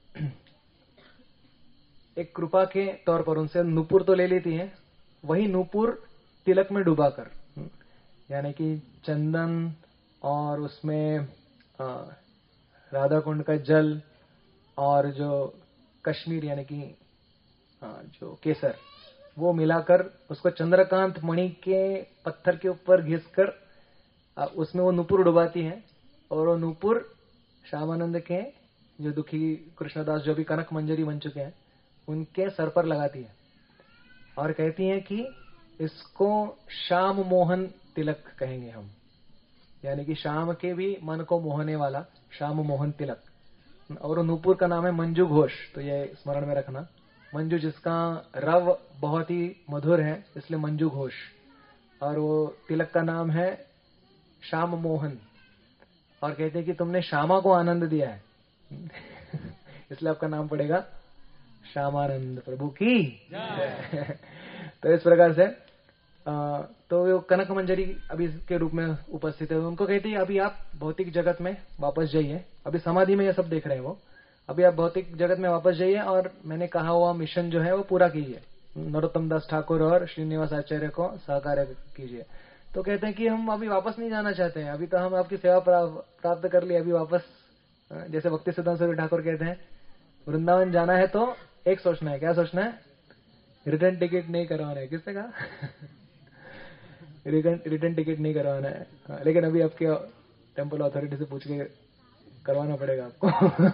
एक कृपा के तौर पर उनसे नूपुर तो ले लेती हैं, वही नूपुर तिलक में डुबाकर, यानी कि चंदन और उसमें राधा कुंड का जल और जो कश्मीर यानी कि जो केसर, वो मिलाकर उसको चंद्रकांत मणि के पत्थर के ऊपर घिसकर उसमें वो नूपुर डुबाती है। और वो नूपुर श्यामानंद के जो दुखी कृष्णदास जो भी कनक मंजरी बन चुके हैं उनके सर पर लगाती है और कहती है कि इसको श्याम मोहन तिलक कहेंगे हम, यानी कि श्याम के भी मन को मोहने वाला श्याम मोहन तिलक। और नूपुर का नाम है मंजू घोष, तो ये स्मरण में रखना। मंजू जिसका रव बहुत ही मधुर है इसलिए मंजू घोष, और वो तिलक का नाम है श्याम मोहन। और कहते हैं कि तुमने श्यामा को आनंद दिया है इसलिए आपका नाम पड़ेगा श्यामानंद प्रभु की। तो इस प्रकार से आ, तो वो कनक मंजरी अभी के रूप में उपस्थित है। उनको कहते हैं अभी आप भौतिक जगत में वापस जाइए, अभी समाधि में ये सब देख रहे हैं वो, अभी आप भौतिक जगत में वापस जाइए और मैंने कहा हुआ मिशन जो है वो पूरा कीजिए, नरोत्तम दास ठाकुर और श्रीनिवास आचार्य को सहकार्य कीजिए। तो कहते हैं कि हम अभी वापस नहीं जाना चाहते हैं, अभी तो हम आपकी सेवा प्राप्त कर ली, अभी वापस, जैसे भक्ति सिद्धांत सूर्य ठाकुर कहते हैं, वृंदावन जाना है तो एक सोचना है, क्या सोचना है? रिटर्न टिकट नहीं करवाना है। किसने कहा? रिटर्न रिटर्न टिकट नहीं करवाना है, हाँ, लेकिन अभी आपके टेम्पल अथॉरिटी से पूछ के करवाना पड़ेगा आपको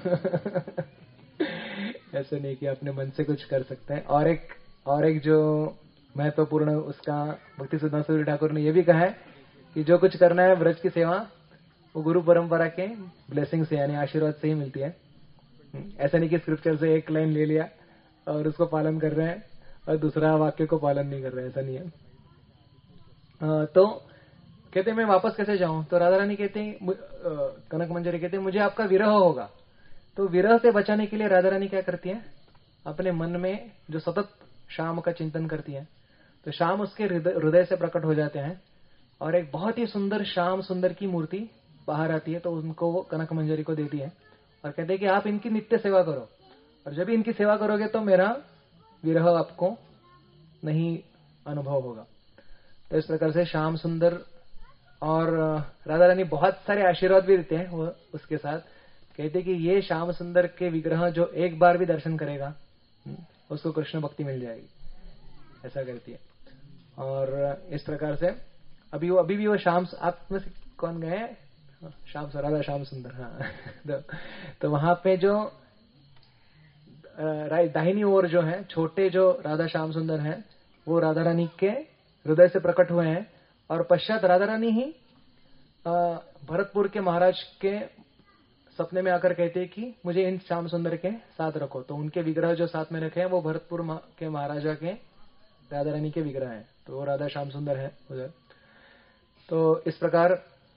ऐसे नहीं कि अपने मन से कुछ कर सकते हैं। और एक और एक जो महत्वपूर्ण उसका भक्ति सिद्धांत सूर्य ठाकुर ने यह भी कहा है कि जो कुछ करना है व्रज की सेवा वो गुरु परंपरा के ब्लेसिंग से यानी आशीर्वाद से ही मिलती है। ऐसा नहीं कि स्क्रिप्चर से एक लाइन ले लिया और उसको पालन कर रहे हैं और दूसरा वाक्य को पालन नहीं कर रहे हैं, ऐसा नहीं है। आ, तो कहते हैं मैं वापस कैसे जाऊं? तो राधा रानी कहते हैं, कनक मंजरी कहते हैं मुझे आपका विरह होगा। तो विरह से बचाने के लिए राधा रानी क्या करती है? अपने मन में जो सतत श्याम का चिंतन करती है, तो श्याम उसके हृदय से प्रकट हो जाते हैं और एक बहुत ही सुंदर श्याम सुंदर की मूर्ति बाहर आती है। तो उनको वो कनक मंजरी को देती है और कहते हैं कि आप इनकी नित्य सेवा करो, और जब इनकी सेवा करोगे तो मेरा विरह आपको नहीं अनुभव होगा। तो इस प्रकार से श्याम सुंदर और राधा रानी बहुत सारे आशीर्वाद भी देते हैं वो उसके साथ। कहते हैं कि ये श्याम सुंदर के विग्रह जो एक बार भी दर्शन करेगा उसको कृष्ण भक्ति मिल जाएगी, ऐसा करती है। और इस प्रकार से अभी वो अभी भी वो श्याम, आप में से कौन गए? श्याम राधा श्याम सुंदर, हाँ तो, तो वहां पे जो दाहिनी ओर जो है छोटे जो राधा श्याम सुंदर हैं वो राधा रानी के हृदय से प्रकट हुए हैं। और पश्चात राधा रानी ही भरतपुर के महाराज के सपने में आकर कहते हैं कि मुझे इन श्याम सुंदर के साथ रखो। तो उनके विग्रह जो साथ में रखे हैं वो भरतपुर के महाराजा के राधा रानी के विग्रह हैं, तो वो राधा श्याम सुंदर है उधर। तो इस प्रकार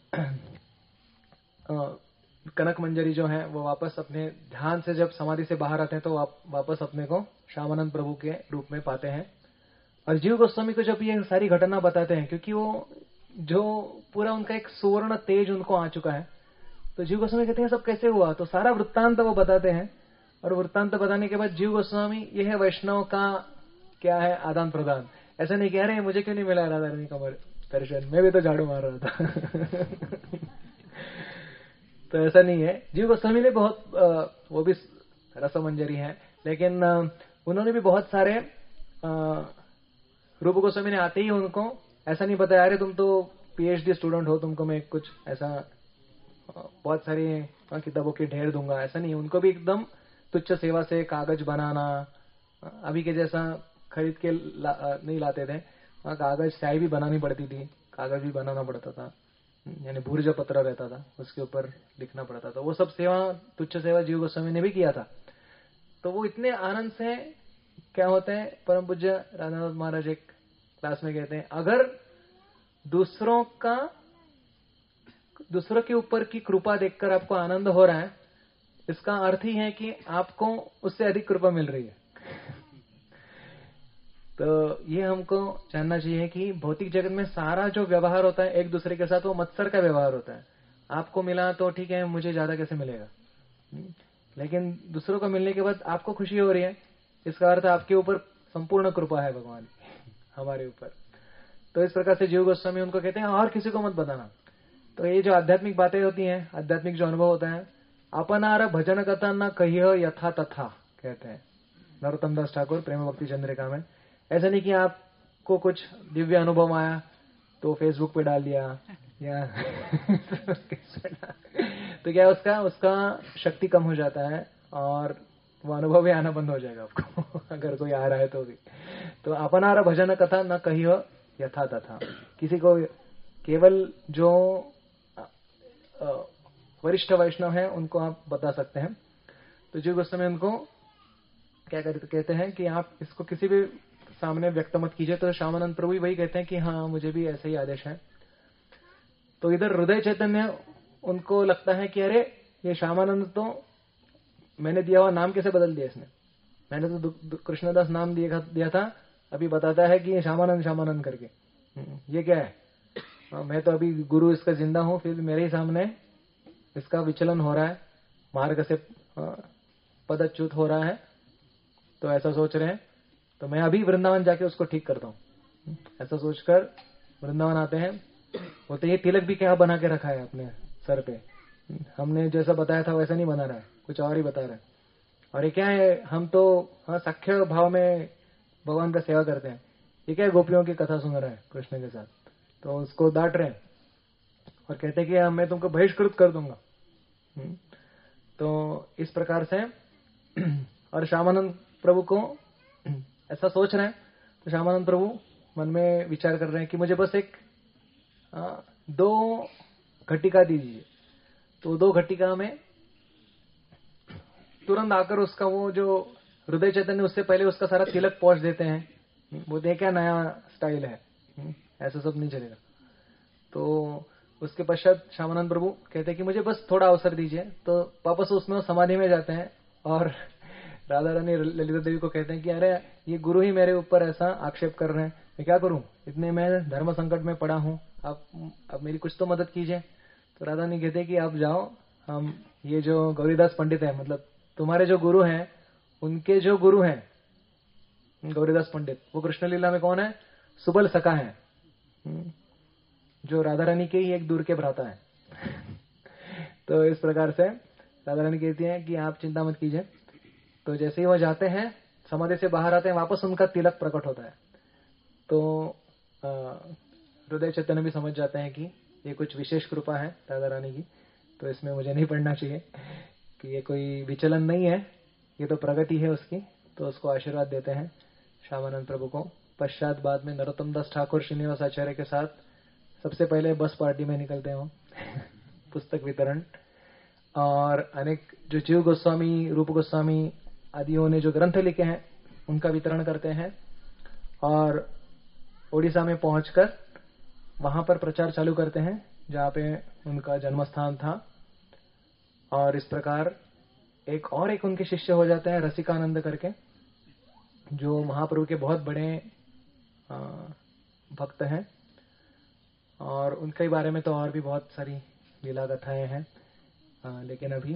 कनक मंजरी जो है वो वापस अपने ध्यान से जब समाधि से बाहर आते हैं तो वाप, वापस अपने को श्यामानंद प्रभु के रूप में पाते हैं। और जीव गोस्वामी को जब ये सारी घटना बताते हैं, क्योंकि वो जो पूरा उनका एक सुवर्ण तेज उनको आ चुका है, तो जीव गोस्वामी कहते हैं सब कैसे हुआ? तो सारा वृत्तांत वो बताते हैं। और वृत्तांत बताने के बाद जीव गोस्वामी ये है वैष्णव का क्या है आदान प्रदान। ऐसा नहीं कह रहे मुझे क्यों नहीं मिला राधा रानी का दर्शन, मैं भी तो झाड़ू मार रहा था तो ऐसा नहीं है। जीव गोस्वामी ने बहुत वो भी रसमंजरी है, लेकिन उन्होंने भी बहुत सारे, रूप गोस्वामी ने आते ही उनको ऐसा नहीं बताया अरे तुम तो पीएचडी स्टूडेंट हो, तुमको मैं कुछ ऐसा बहुत सारी किताबों की ढेर दूंगा, ऐसा नहीं। उनको भी एकदम तुच्छ सेवा से कागज बनाना, अभी के जैसा खरीद के ला, नहीं लाते थे, कागज स्याही भी बनानी पड़ती थी, कागज भी बनाना पड़ता था, यानी भूर्ज पत्र रहता था उसके ऊपर लिखना पड़ता था। वो सब सेवा तुच्छ सेवा जीव गोस्वामी ने भी किया था। तो वो इतने आनंद से क्या होते हैं, परम पूज्य राधानाथ महाराज एक क्लास में कहते हैं अगर दूसरों का दूसरों के ऊपर की कृपा देखकर आपको आनंद हो रहा है, इसका अर्थ ही है कि आपको उससे अधिक कृपा मिल रही है। तो ये हमको जानना चाहिए कि भौतिक जगत में सारा जो व्यवहार होता है एक दूसरे के साथ, वो मत्सर का व्यवहार होता है। आपको मिला तो ठीक है, मुझे ज्यादा कैसे मिलेगा, लेकिन दूसरों को मिलने के बाद आपको खुशी हो रही है, इसका अर्थ आपके ऊपर संपूर्ण कृपा है भगवान की हमारे ऊपर। तो इस प्रकार से जीव गोस्वामी उनको कहते हैं और किसी को मत बताना। तो ये जो आध्यात्मिक बातें होती हैं, आध्यात्मिक जो अनुभव होता है, अपनार भजन कथा न कहियो यथा तथा, कहते हैं नरोत्तम दास ठाकुर प्रेम भक्ति चंद्रिका में। ऐसा नहीं कि आपको कुछ दिव्य अनुभव आया तो फेसबुक पे डाल दिया या तो क्या उसका उसका शक्ति कम हो जाता है और वो अनुभव भी आना बंद हो जाएगा आपको अगर कोई आ रहा है तो भी। तो अपनार भजन कथा न कहियो यथा तथा, किसी को केवल जो वरिष्ठ वैष्णव है उनको आप बता सकते हैं। तो जीव गोस्वामी उनको क्या कहते हैं कि आप इसको किसी भी सामने व्यक्त मत कीजिए। तो श्यामानंद प्रभु वही कहते हैं कि हाँ, मुझे भी ऐसे ही आदेश है। तो इधर हृदय चैतन्य उनको लगता है कि अरे ये श्यामानंद तो मैंने दिया हुआ नाम कैसे बदल दिया इसने, मैंने तो कृष्णदास नाम दिया दिया था, अभी बताता है कि ये श्यामानंद श्यामानंद करके, ये क्या है। आ, मैं तो अभी गुरु इसका जिंदा हूं, फिर मेरे ही सामने इसका विचलन हो रहा है, मार्ग से पदच्युत हो रहा है। तो ऐसा सोच रहे हैं, तो मैं अभी वृंदावन जाके उसको ठीक करता हूं। ऐसा सोचकर वृंदावन आते हैं। वो तो ये तिलक भी क्या बना के रखा है अपने सर पे, हमने जैसा बताया था वैसा नहीं बना रहा है, कुछ और ही बता रहा है। और ये क्या है, हम तो हाँ साख्य भाव में भगवान का सेवा करते हैं, ये क्या है गोपियों की कथा सुन रहा है कृष्ण के साथ। तो उसको डांट रहे हैं और कहते हैं कि मैं तुमको बहिष्कृत कर दूंगा। तो इस प्रकार से और श्यामानंद प्रभु को ऐसा सोच रहे हैं। तो श्यामानंद प्रभु मन में विचार कर रहे हैं कि मुझे बस एक आ, दो घटिका दीजिए। तो दो घटिका में तुरंत आकर उसका वो जो हृदय चैतन्य, उससे पहले उसका सारा तिलक पोंछ देते हैं। वो देख क्या नया स्टाइल है, ऐसा सब नहीं चलेगा। तो उसके पश्चात श्यामानंद प्रभु कहते हैं कि मुझे बस थोड़ा अवसर दीजिए। तो वापस उसमें समाधि में जाते हैं और राधा रानी ललिता देवी को कहते हैं कि अरे ये गुरु ही मेरे ऊपर ऐसा आक्षेप कर रहे हैं, मैं क्या करूं, इतने मैं धर्म संकट में पड़ा हूं, आप अब मेरी कुछ तो मदद कीजिए। तो राधा रानी कहते हैं कि आप जाओ, हम ये जो गौरीदास पंडित है, मतलब तुम्हारे जो गुरु हैं उनके जो गुरु हैं गौरीदास पंडित, वो कृष्ण लीला में कौन है, सुबल सखा है, जो राधा रानी के ही एक दूर के भ्राता है। तो इस प्रकार से राधा रानी कहती है कि आप चिंता मत कीजिए। तो जैसे ही वो जाते हैं, समाधि से बाहर आते हैं, वापस उनका तिलक प्रकट होता है। तो हृदय चैतन्य भी समझ जाते हैं कि ये कुछ विशेष कृपा है राधा रानी की, तो इसमें मुझे नहीं पढ़ना चाहिए कि ये कोई विचलन नहीं है, ये तो प्रगति है उसकी। तो उसको आशीर्वाद देते हैं श्यामानंद प्रभु को। पश्चात बाद में नरोत्तम दास ठाकुर श्रीनिवास आचार्य के साथ सबसे पहले बस पार्टी में निकलते हैं पुस्तक वितरण, और अनेक जो जीव गोस्वामी, रूप गोस्वामी आदियों ने जो ग्रंथ लिखे हैं उनका वितरण करते हैं। और ओडिशा में पहुंचकर वहां पर प्रचार चालू करते हैं जहां पे उनका जन्म स्थान था। और इस प्रकार एक और एक उनके शिष्य हो जाते हैं रसिकानंद करके, जो महाप्रभु के बहुत बड़े भक्त हैं। और उनके बारे में तो और भी बहुत सारी लीला कथाएं हैं, आ, लेकिन अभी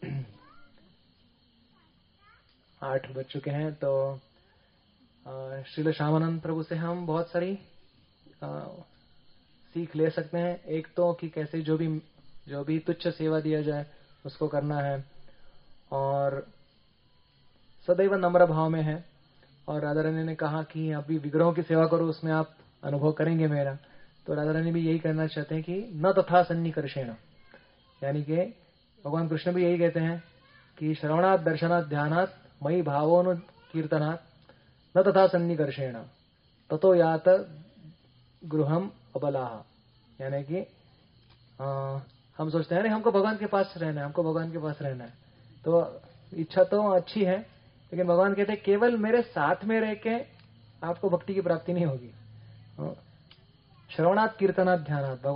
आठ बज चुके हैं। तो श्रील श्यामानंद प्रभु से हम बहुत सारी आ, सीख ले सकते हैं। एक तो कि कैसे जो भी जो भी तुच्छ सेवा दिया जाए उसको करना है, और सदैव नम्र भाव में है। और राधा रानी ने कहा कि अभी विग्रहों की सेवा करो, उसमें आप अनुभव करेंगे मेरा। तो राधा रानी भी यही करना चाहते हैं कि न तथा सन्निकर्षेण, यानी कि भगवान कृष्ण भी यही कहते हैं कि श्रवणात् दर्शनात् ध्यानात् मयि भावोनु कीर्तनात् न तथा सन्निकर्षेण ततो यात गृहम अबलाह। यानी कि हम सोचते हैं अरे हमको भगवान के पास रहना है, हमको भगवान के पास रहना है, तो इच्छा तो अच्छी है, लेकिन भगवान कहते हैं केवल मेरे साथ में रह के आपको भक्ति की प्राप्ति नहीं होगी। श्रवणात् कीर्तनात् ध्यानात्, भगवान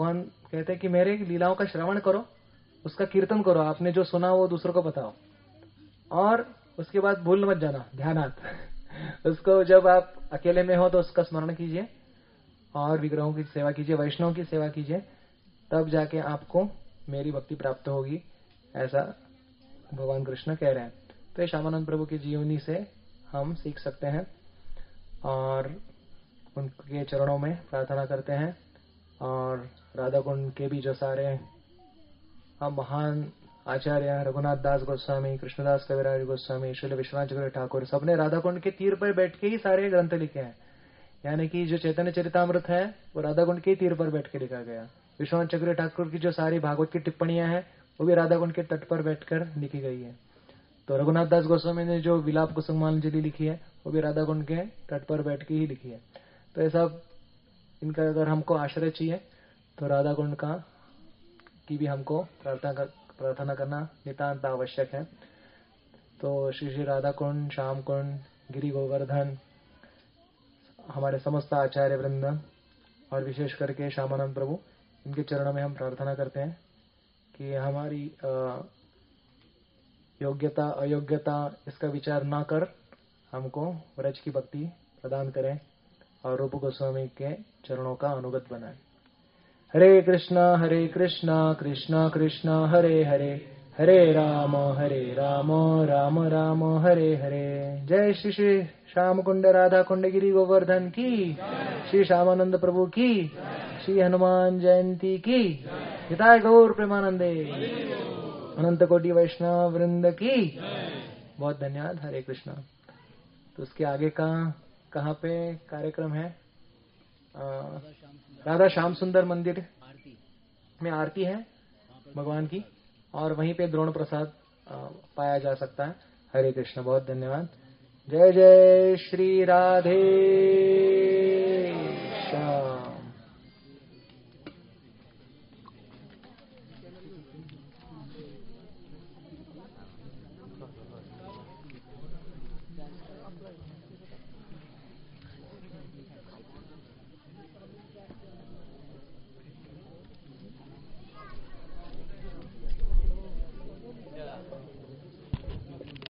कहते हैं कि मेरे लीलाओं का श्रवण करो, उसका कीर्तन करो, आपने जो सुना वो दूसरों को बताओ, और उसके बाद भूल मत जाना ध्यानात उसको जब आप अकेले में हो तो उसका स्मरण कीजिए और विग्रहों की सेवा कीजिए, वैष्णव की सेवा कीजिए, तब जाके आपको मेरी भक्ति प्राप्त होगी, ऐसा भगवान कृष्ण कह रहे हैं। तो ये श्यामानंद प्रभु की जीवनी से हम सीख सकते हैं और उनके चरणों में प्रार्थना करते हैं। और राधा कुंड के भी जो सारे हम महान आचार्य रघुनाथ दास गोस्वामी, कृष्णदास कविराज गोस्वामी, श्रील विश्वनाथ चक्रवर्ती ठाकुर, सबने राधा कुंड के तीर पर बैठ के ही सारे ग्रंथ लिखे हैं। यानी कि जो चैतन्य चरितामृत है वो राधा कुंड के तीर पर बैठ के लिखा गया। विश्वनाथ चक्रवर्ती ठाकुर की जो सारी भागवत की टिप्पणियां हैं वो भी राधा कुंड के तट पर बैठकर लिखी गई है। तो रघुनाथ दास गोस्वामी ने जो विलाप कुसुमांजलि लिखी है वो भी राधा कुंड के तट पर बैठ के ही लिखी है। तो ऐसा इनका अगर हमको आश्रय चाहिए तो राधा कुंड का की भी हमको प्रार्थना कर, प्रार्थना करना नितांत आवश्यक है। तो श्री श्री राधा कुंड, श्याम कुंड, गिरि गोवर्धन, हमारे समस्त आचार्य वृंद और विशेष करके श्यामानंद प्रभु, इनके चरणों में हम प्रार्थना करते हैं कि हमारी योग्यता अयोग्यता इसका विचार ना कर हमको व्रज की भक्ति प्रदान करें और रूप गोस्वामी के चरणों का अनुगत बनाए। हरे कृष्णा हरे कृष्णा कृष्णा कृष्णा हरे हरे, हरे राम हरे राम राम राम हरे हरे। जय श्री श्री श्याम कुंड राधा कुंड गिरि गोवर्धन की, श्री श्यामानंद प्रभु की, श्री हनुमान जयंती की, हिताय गौर प्रेमानंदे, अनंत कोटि वैष्णव वृंद की। बहुत धन्यवाद। हरे कृष्णा। तो उसके आगे का कहाँ पे कार्यक्रम है? आ, राधा श्याम सुंदर मंदिर में आरती है भगवान की, और वहीं पे द्रोण प्रसाद पाया जा सकता है। हरे कृष्ण। बहुत धन्यवाद। जय जय श्री राधे